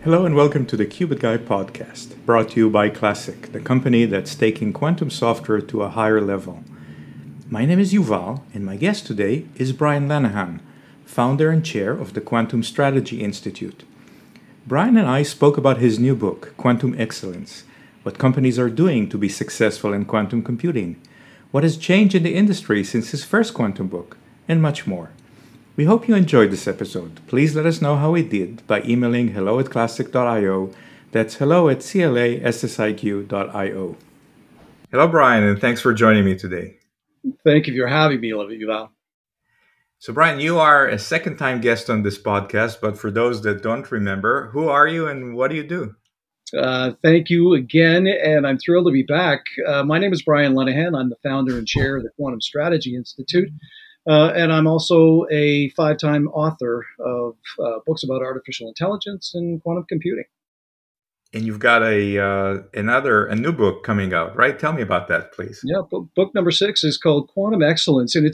Hello and welcome to the Qubit Guy podcast, brought to you by Classic, the company that's taking quantum software to a higher level. My name is Yuval, and my guest today is Brian Lenihan, founder and chair of the Quantum Strategy Institute. Brian and I spoke about his new book, Quantum Excellence, what companies are doing to be successful in quantum computing, what has changed in the industry since his first quantum book, and much more. We hope you enjoyed this episode. Please let us know how it did by emailing hello@classic.io. That's hello@classiq.io. Hello, Brian, and thanks for joining me today. Thank you for having me, Yuval. So, Brian, you are a second-time guest on this podcast, but for those that don't remember, who are you and what do you do? Thank you again, and I'm thrilled to be back. My name is Brian Lenihan. I'm the founder and chair of the Quantum Strategy Institute. And I'm also a 5-time author of books about artificial intelligence and quantum computing. And you've got a new book coming out, right? Tell me about that, please. Yeah, book number 6 is called Quantum Excellence, and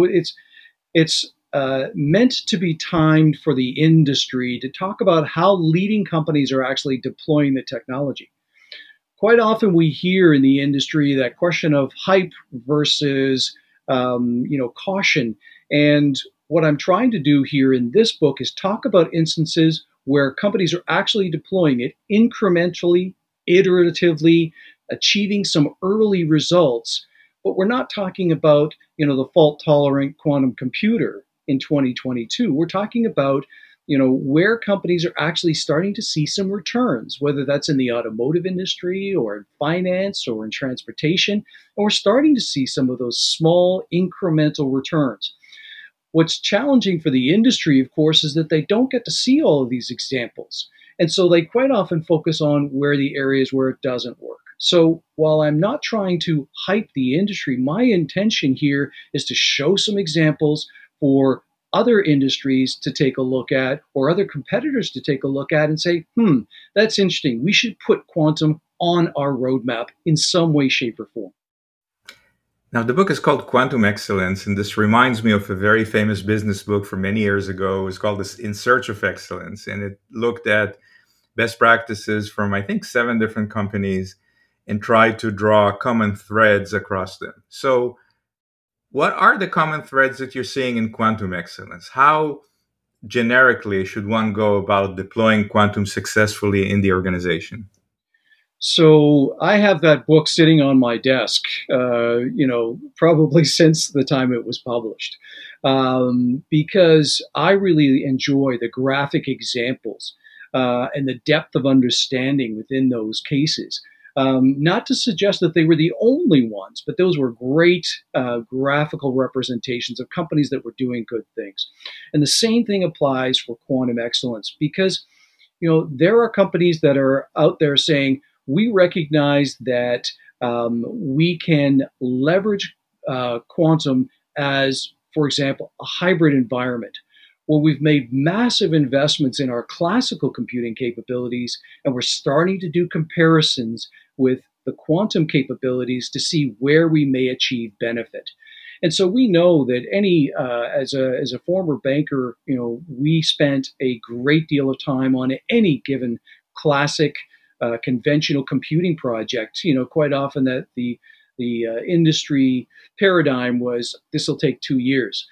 it's meant to be timed for the industry to talk about how leading companies are actually deploying the technology. Quite often we hear in the industry that question of hype versus caution. And what I'm trying to do here in this book is talk about instances where companies are actually deploying it incrementally, iteratively, achieving some early results. But we're not talking about, the fault-tolerant quantum computer in 2022. We're talking about where companies are actually starting to see some returns, whether that's in the automotive industry or in finance or in transportation. And we're starting to see some of those small incremental returns. What's challenging for the industry, of course, is that they don't get to see all of these examples. And so they quite often focus on where the areas where it doesn't work. So while I'm not trying to hype the industry, my intention here is to show some examples for other industries to take a look at or other competitors to take a look at and say, that's interesting. We should put quantum on our roadmap in some way, shape, or form. Now, the book is called Quantum Excellence, and this reminds me of a very famous business book from many years ago. It was called In Search of Excellence, and it looked at best practices from, I think, 7 different companies and tried to draw common threads across them. So what are the common threads that you're seeing in quantum excellence? How generically should one go about deploying quantum successfully in the organization? So I have that book sitting on my desk, probably since the time it was published, because I really enjoy the graphic examples and the depth of understanding within those cases. Not to suggest that they were the only ones, but those were great graphical representations of companies that were doing good things. And the same thing applies for quantum excellence because, there are companies that are out there saying, we recognize that we can leverage quantum as, for example, a hybrid environment. Well, we've made massive investments in our classical computing capabilities, and we're starting to do comparisons with the quantum capabilities to see where we may achieve benefit. And so we know that as a former banker, we spent a great deal of time on any given classic conventional computing project. Quite often that the industry paradigm was this will take 2 years.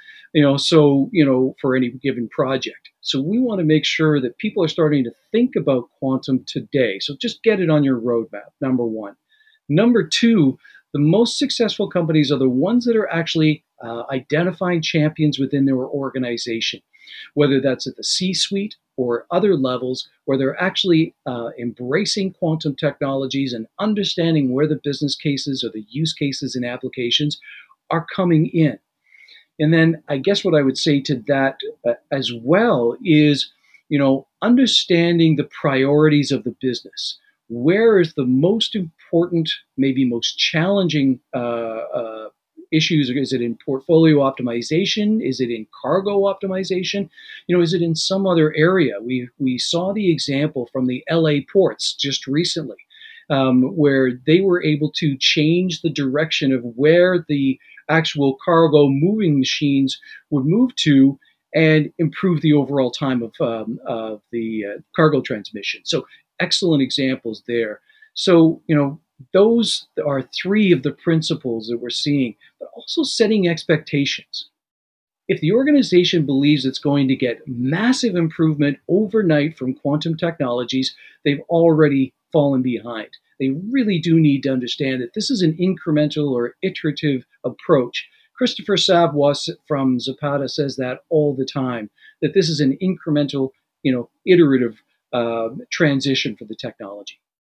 For any given project. So we want to make sure that people are starting to think about quantum today. So just get it on your roadmap, number 1. Number 2, the most successful companies are the ones that are actually identifying champions within their organization, whether that's at the C-suite or other levels where they're actually embracing quantum technologies and understanding where the business cases or the use cases and applications are coming in. And then I guess what I would say to that as well is, understanding the priorities of the business. Where is the most important, maybe most challenging issues? Is it in portfolio optimization? Is it in cargo optimization? Is it in some other area? We saw the example from the LA ports just recently, where they were able to change the direction of where the actual cargo moving machines would move to and improve the overall time of the cargo transmission. So excellent examples there. So, those are three of the principles that we're seeing, but also setting expectations. If the organization believes it's going to get massive improvement overnight from quantum technologies, they've already fallen behind. They really do need to understand that this is an incremental or iterative approach. Christopher Savoie from Zapata says that all the time, that this is an incremental, iterative transition for the technology.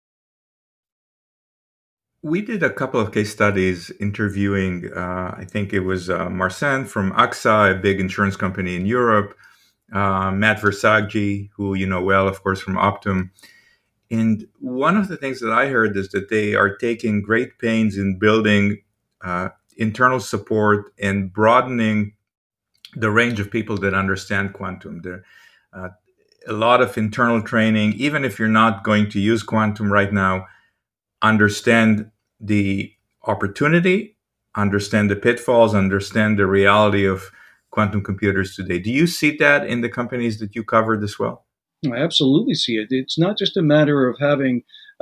We did a couple of case studies interviewing, I think it was Marcin from AXA, a big insurance company in Europe, Matt Versaggi, who you know well, of course, from Optum. And one of the things that I heard is that they are taking great pains in building internal support and broadening the range of people that understand quantum. There, a lot of internal training, even if you're not going to use quantum right now, understand the opportunity, understand the pitfalls, understand the reality of quantum computers today. Do you see that in the companies that you covered as well? I absolutely see it. It's not just a matter of having,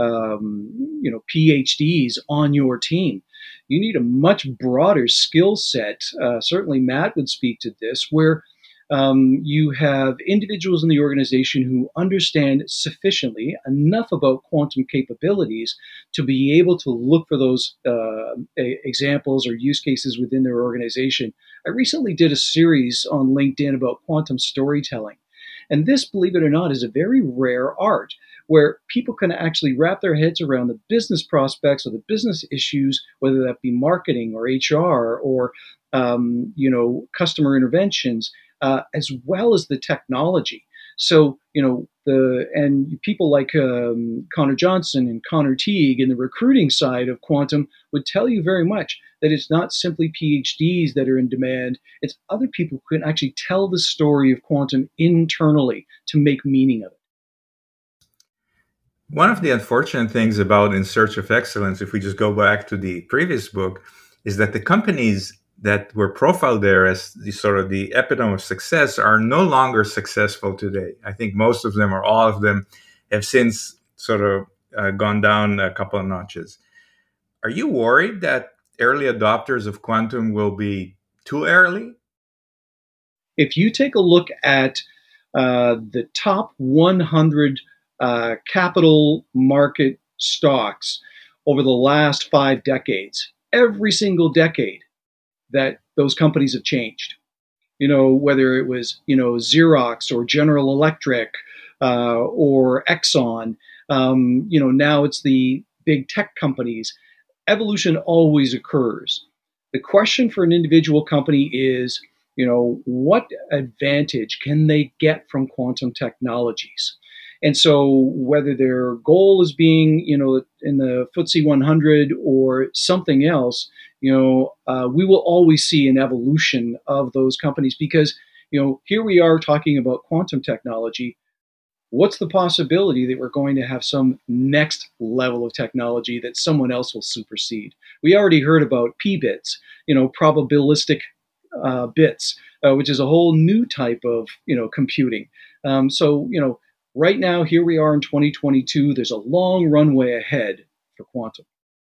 PhDs on your team. You need a much broader skill set. Certainly, Matt would speak to this, where you have individuals in the organization who understand sufficiently enough about quantum capabilities to be able to look for those examples or use cases within their organization. I recently did a series on LinkedIn about quantum storytelling. And this, believe it or not, is a very rare art where people can actually wrap their heads around the business prospects or the business issues, whether that be marketing or HR or customer interventions, as well as the technology. So, and people like Connor Johnson and Connor Teague in the recruiting side of quantum would tell you very much that it's not simply PhDs that are in demand. It's other people who can actually tell the story of quantum internally to make meaning of it. One of the unfortunate things about In Search of Excellence, if we just go back to the previous book, is that the companies that were profiled there as the epitome of success are no longer successful today. I think most of them or all of them have since gone down a couple of notches. Are you worried that early adopters of quantum will be too early? If you take a look at the top 100 capital market stocks over the last 5 decades, every single decade, that those companies have changed. Whether it was, Xerox or General Electric or Exxon, now it's the big tech companies. Evolution always occurs. The question for an individual company is, what advantage can they get from quantum technologies? And so whether their goal is being, in the FTSE 100 or something else, we will always see an evolution of those companies because, here we are talking about quantum technology. What's the possibility that we're going to have some next level of technology that someone else will supersede? We already heard about p-bits, probabilistic bits, which is a whole new type of, computing. Right now, here we are in 2022. There's a long runway ahead for quantum.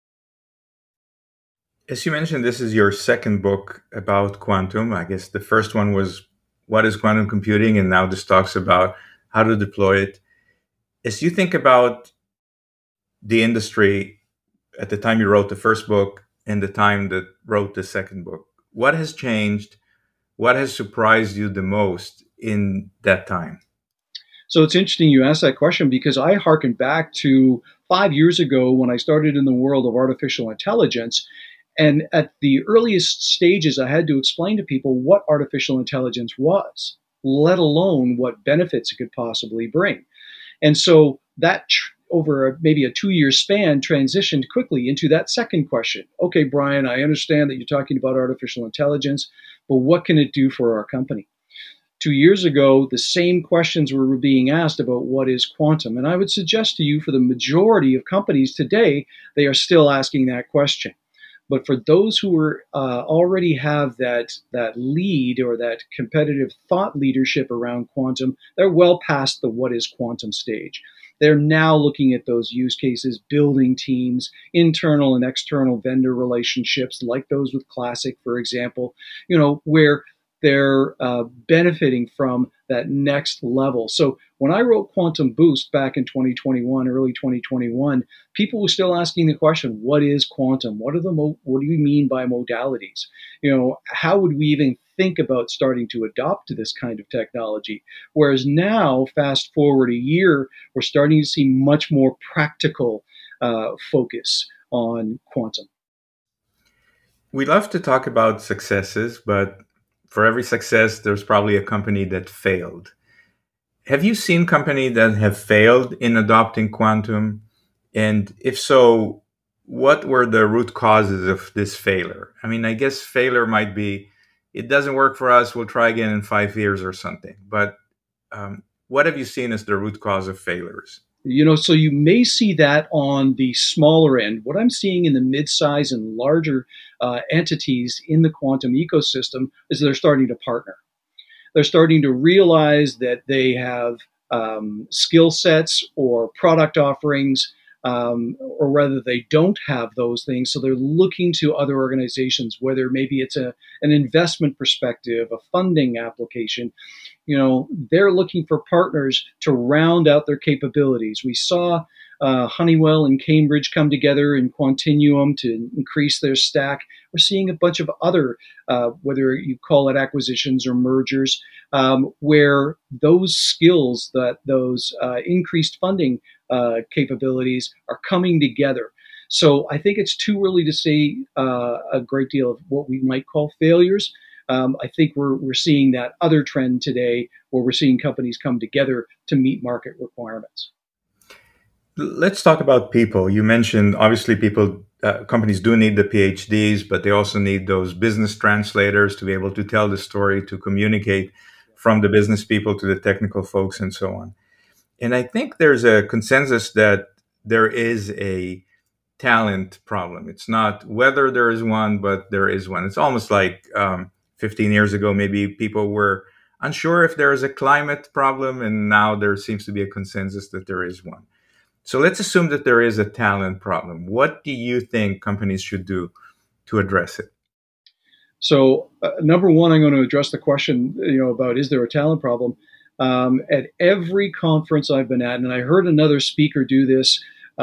As you mentioned, this is your second book about quantum. I guess the first one was What is Quantum Computing? And now this talks about how to deploy it. As you think about the industry at the time you wrote the first book and the time that wrote the second book, what has changed? What has surprised you the most in that time? So it's interesting you asked that question because I hearken back to 5 years ago when I started in the world of artificial intelligence. And at the earliest stages, I had to explain to people what artificial intelligence was, let alone what benefits it could possibly bring. And so that over maybe a 2-year span transitioned quickly into that second question. Okay, Brian, I understand that you're talking about artificial intelligence, but what can it do for our company? 2 years ago, the same questions were being asked about what is quantum. And I would suggest to you, for the majority of companies today, they are still asking that question. But for those who already have that lead or that competitive thought leadership around quantum, they're well past the what is quantum stage. They're now looking at those use cases, building teams, internal and external vendor relationships, like those with Classic, for example, where they're benefiting from that next level. So when I wrote Quantum Boost back in 2021, early 2021, people were still asking the question, what is quantum? What do you mean by modalities? How would we even think about starting to adopt this kind of technology? Whereas now, fast forward a year, we're starting to see much more practical focus on quantum. We love to talk about successes, but for every success, there's probably a company that failed. Have you seen companies that have failed in adopting quantum? And if so, what were the root causes of this failure? I mean, I guess failure might be, it doesn't work for us, we'll try again in 5 years or something. But what have you seen as the root cause of failures? So you may see that on the smaller end. What I'm seeing in the mid-size and larger entities in the quantum ecosystem is they're starting to partner. They're starting to realize that they have skill sets or product offerings, or whether they don't have those things. So they're looking to other organizations, whether maybe it's an investment perspective, a funding application. They're looking for partners to round out their capabilities. We saw Honeywell and Cambridge come together in Quantinuum to increase their stack. We're seeing a bunch of other, whether you call it acquisitions or mergers, where those skills, those increased funding capabilities are coming together. So I think it's too early to say a great deal of what we might call failures. I think we're seeing that other trend today where we're seeing companies come together to meet market requirements. Let's talk about people. You mentioned obviously companies do need the PhDs, but they also need those business translators to be able to tell the story, to communicate from the business people to the technical folks and so on. And I think there's a consensus that there is a talent problem. It's not whether there is one, but there is one. It's almost like 15 years ago, maybe people were unsure if there is a climate problem, and now there seems to be a consensus that there is one. So let's assume that there is a talent problem. What do you think companies should do to address it? So, number one, I'm going to address the question, about is there a talent problem? At every conference I've been at, and I heard another speaker do this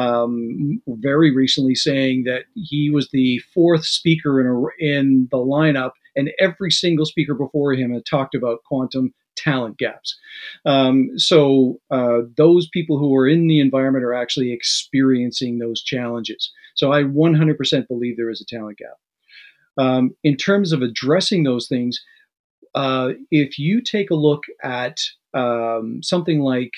very recently, saying that he was the fourth speaker in the lineup, and every single speaker before him had talked about quantum talent gaps. So those people who are in the environment are actually experiencing those challenges. So I 100% believe there is a talent gap. In terms of addressing those things, if you take a look at something like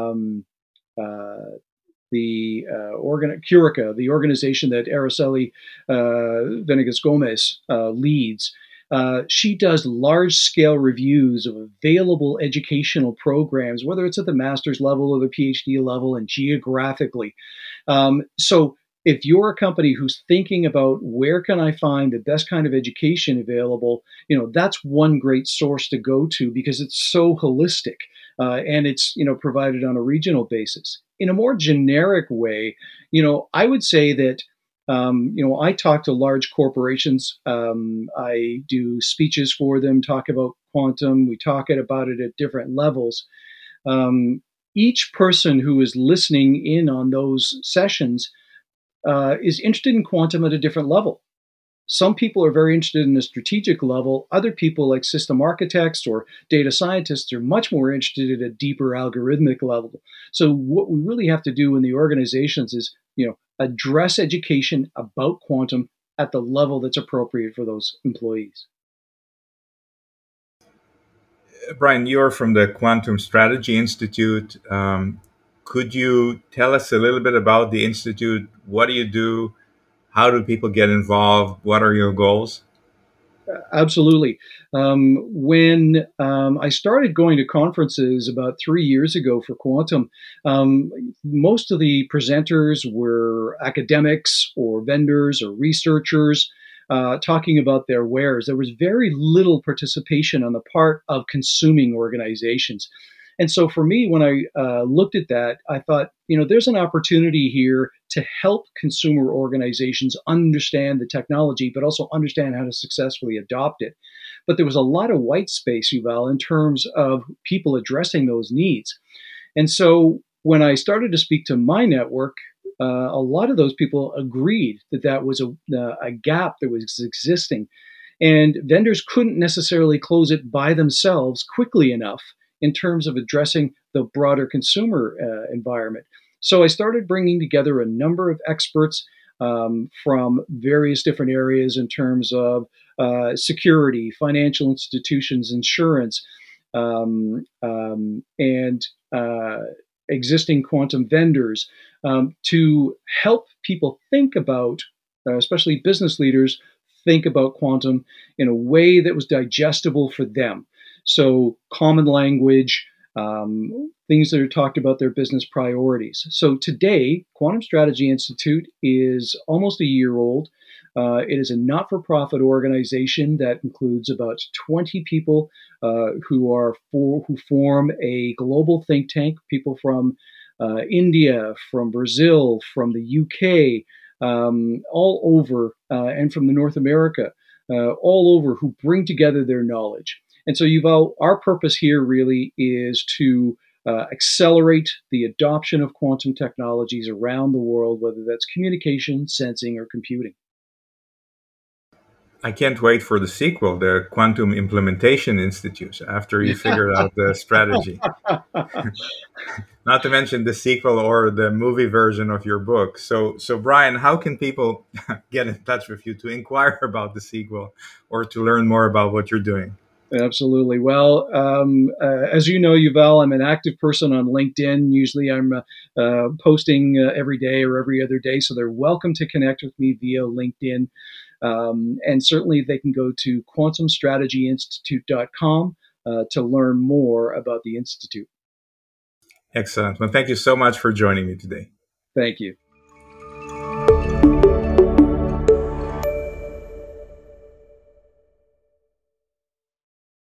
Curica, the organization that Araceli Venegas Gomez leads, she does large-scale reviews of available educational programs, whether it's at the master's level or the PhD level, and geographically. So if you're a company who's thinking about where can I find the best kind of education available, that's one great source to go to because it's so holistic, and it's provided on a regional basis. In a more generic way, I would say that I talk to large corporations. I do speeches for them, talk about quantum. We talk about it at different levels. Each person who is listening in on those sessions is interested in quantum at a different level. Some people are very interested in a strategic level. Other people, like system architects or data scientists, are much more interested at a deeper algorithmic level. So what we really have to do in the organizations is, address education about quantum at the level that's appropriate for those employees. Brian, you're from the Quantum Strategy Institute. Could you tell us a little bit about the Institute? What do you do? How do people get involved? What are your goals? Absolutely. When I started going to conferences about 3 years ago for quantum, um, most of the presenters were academics or vendors or researchers talking about their wares. There was very little participation on the part of consuming organizations. And so for me, when I looked at that, I thought, there's an opportunity here to help consumer organizations understand the technology, but also understand how to successfully adopt it. But there was a lot of white space, Yuval, in terms of people addressing those needs. And so when I started to speak to my network, a lot of those people agreed that that was a gap that was existing. And vendors couldn't necessarily close it by themselves quickly enough in terms of addressing the broader consumer environment. So I started bringing together a number of experts from various different areas in terms of security, financial institutions, insurance, and existing quantum vendors to help people think about, especially business leaders, think about quantum in a way that was digestible for them. So, common language, things that are talked about their business priorities. So, today, Quantum Strategy Institute is almost a year old. It is a not for profit organization that includes about 20 people who form a global think tank, people from India, from Brazil, from the UK, all over, and from the North America, all over, who bring together their knowledge. And so, Yuval, our purpose here really is to accelerate the adoption of quantum technologies around the world, whether that's communication, sensing, or computing. I can't wait for the sequel, the Quantum Implementation Institute, after you figure out the strategy. Not to mention the sequel or the movie version of your book. So Brian, how can people get in touch with you to inquire about the sequel or to learn more about what you're doing? Absolutely. Well, as you know, Yuval, I'm an active person on LinkedIn. Usually I'm posting every day or every other day. So they're welcome to connect with me via LinkedIn. And certainly they can go to quantumstrategyinstitute.com to learn more about the Institute. Excellent. Well, thank you so much for joining me today. Thank you.